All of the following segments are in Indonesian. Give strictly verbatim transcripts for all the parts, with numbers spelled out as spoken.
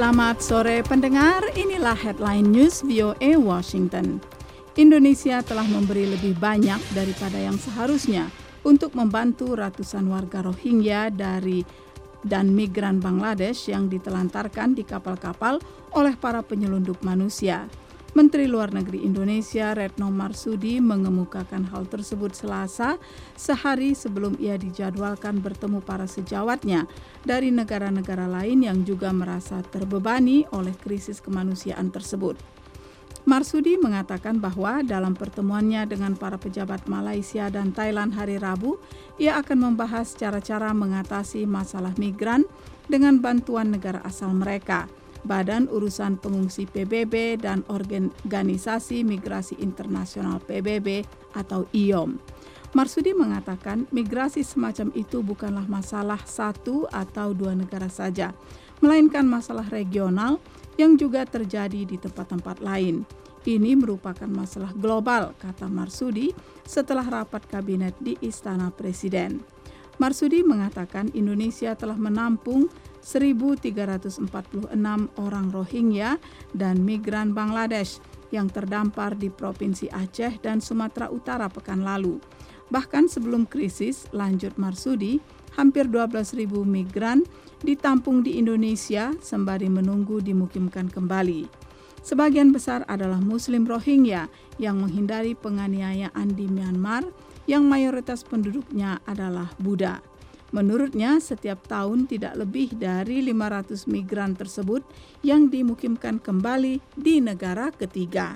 Selamat sore pendengar, inilah headline news V O A Washington. Indonesia telah memberi lebih banyak daripada yang seharusnya untuk membantu ratusan warga Rohingya dari dan migran Bangladesh yang ditelantarkan di kapal-kapal oleh para penyelundup manusia. Menteri Luar Negeri Indonesia Retno Marsudi mengemukakan hal tersebut Selasa, sehari sebelum ia dijadwalkan bertemu para sejawatnya dari negara-negara lain yang juga merasa terbebani oleh krisis kemanusiaan tersebut. Marsudi mengatakan bahwa dalam pertemuannya dengan para pejabat Malaysia dan Thailand hari Rabu, ia akan membahas cara-cara mengatasi masalah migran dengan bantuan negara asal mereka, Badan Urusan Pengungsi P B B dan Organisasi Migrasi Internasional P B B atau I O M. Marsudi mengatakan migrasi semacam itu bukanlah masalah satu atau dua negara saja, melainkan masalah regional yang juga terjadi di tempat-tempat lain. Ini merupakan masalah global, kata Marsudi setelah rapat kabinet di Istana Presiden. Marsudi mengatakan Indonesia telah menampung seribu tiga ratus empat puluh enam orang Rohingya dan migran Bangladesh yang terdampar di Provinsi Aceh dan Sumatera Utara pekan lalu. Bahkan sebelum krisis, lanjut Marsudi, hampir dua belas ribu migran ditampung di Indonesia sembari menunggu dimukimkan kembali. Sebagian besar adalah Muslim Rohingya yang menghindari penganiayaan di Myanmar yang mayoritas penduduknya adalah Buddha. Menurutnya, setiap tahun tidak lebih dari lima ratus migran tersebut yang dimukimkan kembali di negara ketiga.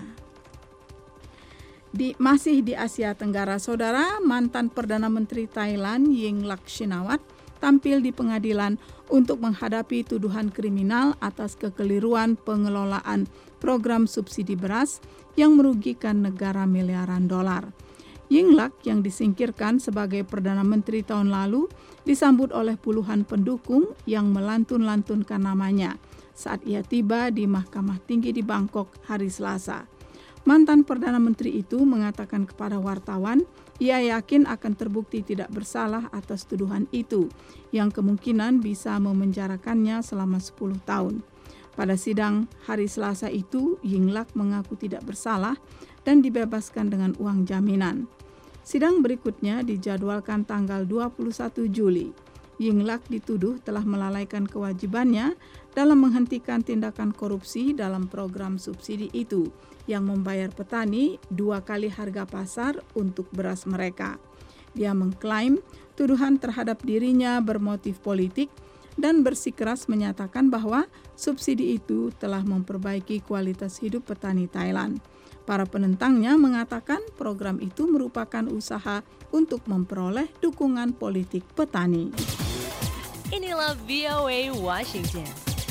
Di, masih di Asia Tenggara, saudara, mantan Perdana Menteri Thailand Yingluck Shinawatra tampil di pengadilan untuk menghadapi tuduhan kriminal atas kekeliruan pengelolaan program subsidi beras yang merugikan negara miliaran dolar. Yingluck yang disingkirkan sebagai Perdana Menteri tahun lalu disambut oleh puluhan pendukung yang melantun-lantunkan namanya saat ia tiba di Mahkamah Tinggi di Bangkok hari Selasa. Mantan Perdana Menteri itu mengatakan kepada wartawan ia yakin akan terbukti tidak bersalah atas tuduhan itu yang kemungkinan bisa memenjarakannya selama sepuluh tahun. Pada sidang hari Selasa itu, Yingluck mengaku tidak bersalah dan dibebaskan dengan uang jaminan. Sidang berikutnya dijadwalkan tanggal dua puluh satu Juli. Yingluck dituduh telah melalaikan kewajibannya dalam menghentikan tindakan korupsi dalam program subsidi itu yang membayar petani dua kali harga pasar untuk beras mereka. Dia mengklaim tuduhan terhadap dirinya bermotif politik dan bersikeras menyatakan bahwa subsidi itu telah memperbaiki kualitas hidup petani Thailand. Para penentangnya mengatakan program itu merupakan usaha untuk memperoleh dukungan politik petani. Inilah V O A Washington.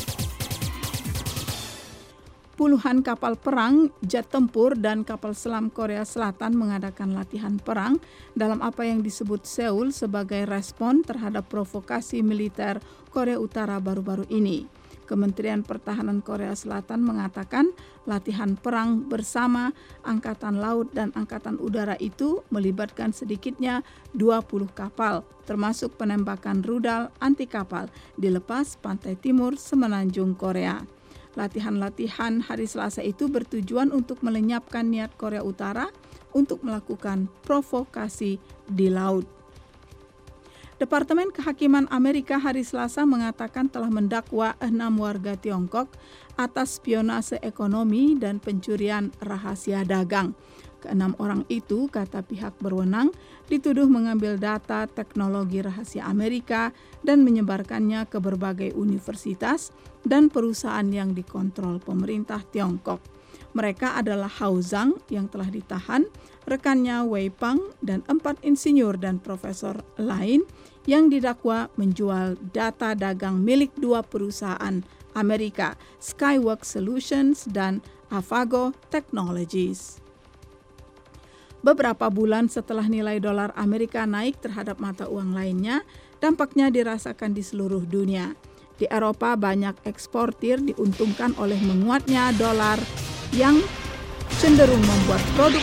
Puluhan kapal perang, jet tempur, dan kapal selam Korea Selatan mengadakan latihan perang dalam apa yang disebut Seoul sebagai respon terhadap provokasi militer Korea Utara baru-baru ini. Kementerian Pertahanan Korea Selatan mengatakan latihan perang bersama Angkatan Laut dan Angkatan Udara itu melibatkan sedikitnya dua puluh kapal, termasuk penembakan rudal anti kapal di lepas pantai timur semenanjung Korea. Latihan-latihan hari Selasa itu bertujuan untuk melenyapkan niat Korea Utara untuk melakukan provokasi di laut. Departemen Kehakiman Amerika hari Selasa mengatakan telah mendakwa enam warga Tiongkok atas spionase ekonomi dan pencurian rahasia dagang. Keenam orang itu, kata pihak berwenang, dituduh mengambil data teknologi rahasia Amerika dan menyebarkannya ke berbagai universitas dan perusahaan yang dikontrol pemerintah Tiongkok. Mereka adalah Hao Zhang yang telah ditahan, rekannya Wei Peng, dan empat insinyur dan profesor lain yang didakwa menjual data dagang milik dua perusahaan Amerika, Skyworks Solutions dan Avago Technologies. Beberapa bulan setelah nilai dolar Amerika naik terhadap mata uang lainnya, dampaknya dirasakan di seluruh dunia. Di Eropa, banyak eksportir diuntungkan oleh menguatnya dolar yang cenderung membuat produk